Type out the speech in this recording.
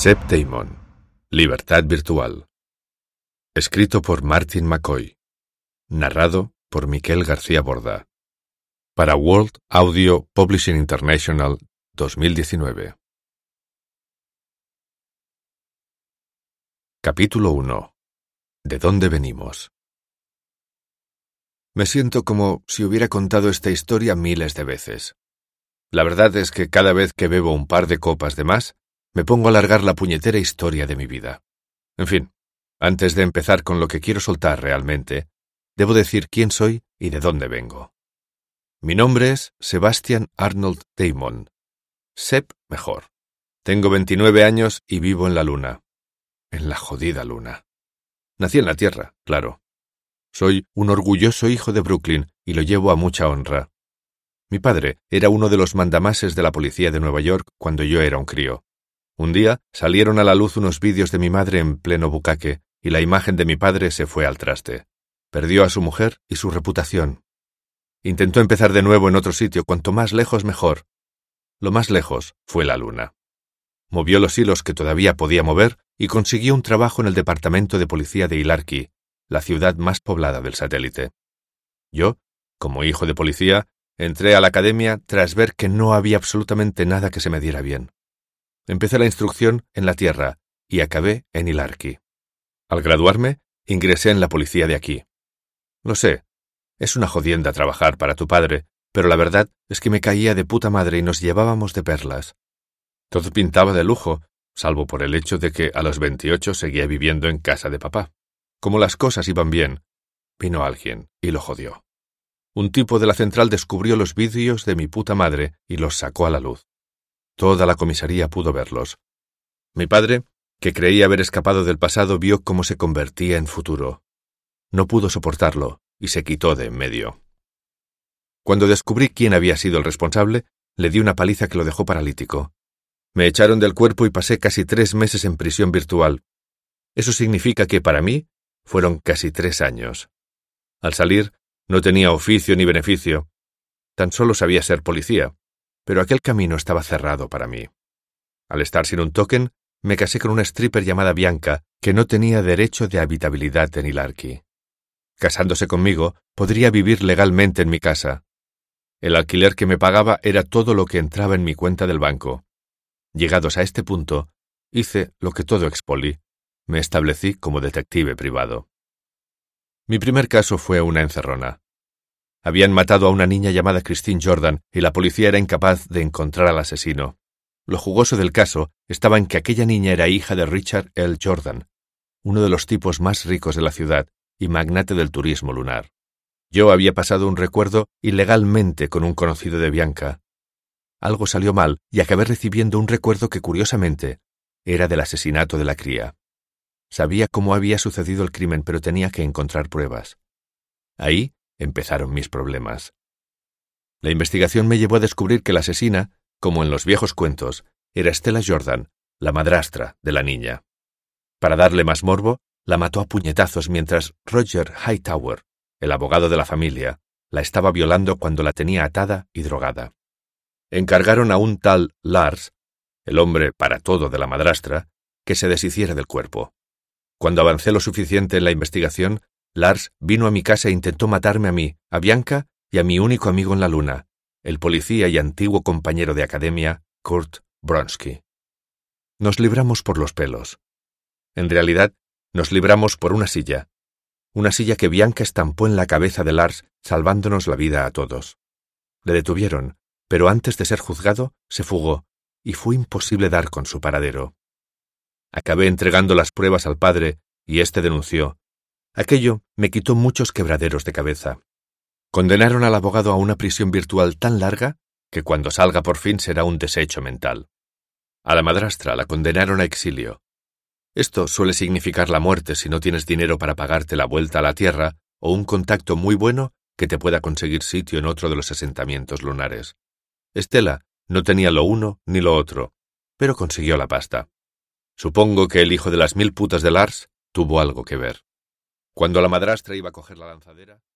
Seb Damon, Libertad Virtual. Escrito por Martin McCoy. Narrado por Miquel García Borda. Para World Audio Publishing International 2019. Capítulo 1. ¿De dónde venimos? Me siento como si hubiera contado esta historia miles de veces. La verdad es que cada vez que bebo un par de copas de más, me pongo a alargar la puñetera historia de mi vida. En fin, antes de empezar con lo que quiero soltar realmente, debo decir quién soy y de dónde vengo. Mi nombre es Sebastian Arnold Damon. Seb mejor. Tengo 29 años y vivo en la Luna. En la jodida Luna. Nací en la Tierra, claro. Soy un orgulloso hijo de Brooklyn y lo llevo a mucha honra. Mi padre era uno de los mandamases de la policía de Nueva York cuando yo era un crío. Un día salieron a la luz unos vídeos de mi madre en pleno bucaque y la imagen de mi padre se fue al traste. Perdió a su mujer y su reputación. Intentó empezar de nuevo en otro sitio, cuanto más lejos mejor. Lo más lejos fue la Luna. Movió los hilos que todavía podía mover y consiguió un trabajo en el departamento de policía de Ilarki, la ciudad más poblada del satélite. Yo, como hijo de policía, entré a la academia tras ver que no había absolutamente nada que se me diera bien. Empecé la instrucción en la Tierra y acabé en Ilarki. Al graduarme, ingresé en la policía de aquí. Lo sé, es una jodienda trabajar para tu padre, pero la verdad es que me caía de puta madre y nos llevábamos de perlas. Todo pintaba de lujo, salvo por el hecho de que a los 28 seguía viviendo en casa de papá. Como las cosas iban bien, vino alguien y lo jodió. Un tipo de la central descubrió los vídeos de mi puta madre y los sacó a la luz. Toda la comisaría pudo verlos. Mi padre, que creía haber escapado del pasado, vio cómo se convertía en futuro. No pudo soportarlo y se quitó de en medio. Cuando descubrí quién había sido el responsable, le di una paliza que lo dejó paralítico. Me echaron del cuerpo y pasé casi 3 meses en prisión virtual. Eso significa que, para mí, fueron casi 3 años. Al salir, no tenía oficio ni beneficio. Tan solo sabía ser policía. Pero aquel camino estaba cerrado para mí. Al estar sin un token, me casé con una stripper llamada Bianca, que no tenía derecho de habitabilidad en Ilarki. Casándose conmigo, podría vivir legalmente en mi casa. El alquiler que me pagaba era todo lo que entraba en mi cuenta del banco. Llegados a este punto, hice lo que todo expoli. Me establecí como detective privado. Mi primer caso fue una encerrona. Habían matado a una niña llamada Christine Jordan y la policía era incapaz de encontrar al asesino. Lo jugoso del caso estaba en que aquella niña era hija de Richard L. Jordan, uno de los tipos más ricos de la ciudad y magnate del turismo lunar. Yo había pasado un recuerdo ilegalmente con un conocido de Bianca. Algo salió mal y acabé recibiendo un recuerdo que, curiosamente, era del asesinato de la cría. Sabía cómo había sucedido el crimen, pero tenía que encontrar pruebas. Ahí empezaron mis problemas. La investigación me llevó a descubrir que la asesina, como en los viejos cuentos, era Stella Jordan, la madrastra de la niña. Para darle más morbo, la mató a puñetazos mientras Roger Hightower, el abogado de la familia, la estaba violando cuando la tenía atada y drogada. Encargaron a un tal Lars, el hombre para todo de la madrastra, que se deshiciera del cuerpo. Cuando avancé lo suficiente en la investigación, Lars vino a mi casa e intentó matarme a mí, a Bianca y a mi único amigo en la Luna, el policía y antiguo compañero de academia, Kurt Bronsky. Nos libramos por los pelos. En realidad, nos libramos por una silla que Bianca estampó en la cabeza de Lars, salvándonos la vida a todos. Le detuvieron, pero antes de ser juzgado, se fugó, y fue imposible dar con su paradero. Acabé entregando las pruebas al padre, y éste denunció. Aquello me quitó muchos quebraderos de cabeza. Condenaron al abogado a una prisión virtual tan larga que cuando salga por fin será un desecho mental. A la madrastra la condenaron a exilio. Esto suele significar la muerte si no tienes dinero para pagarte la vuelta a la Tierra o un contacto muy bueno que te pueda conseguir sitio en otro de los asentamientos lunares. Stella no tenía lo uno ni lo otro, pero consiguió la pasta. Supongo que el hijo de las 1000 putas de Lars tuvo algo que ver. Cuando la madrastra iba a coger la lanzadera...